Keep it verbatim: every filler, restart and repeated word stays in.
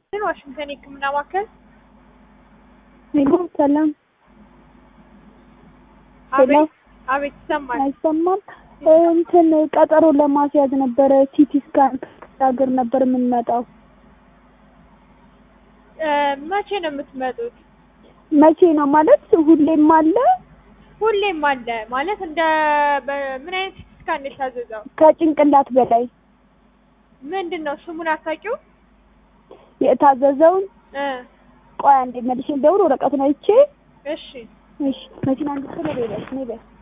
ዋሽንግተን የህክምና ማዕከል። ሄሎ ሰላም። አቤት አቤት፣ ይሰማል። አይሰማም? እንትን ቀጠሮ ለማስያዝ ነበረ። ሲቲ ስካን ሀገር ነበር የምንመጣው። መቼ ነው የምትመጡት? መቼ ነው ማለት ሁሌም አለ? ሁሌም አለ ማለት እንደ ምን አይነት ሲቲ ስካን ነው የታዘዘው? ከጭንቅላት በላይ ምንድን ነው ስሙን አታውቂው? የታዘዘውን እ ቆይ አንዴ መልሼ ልደውል። ወረቀቱን አይቼ እሺ እሺ መኪና እንድትሰራ በይበል ነው በይ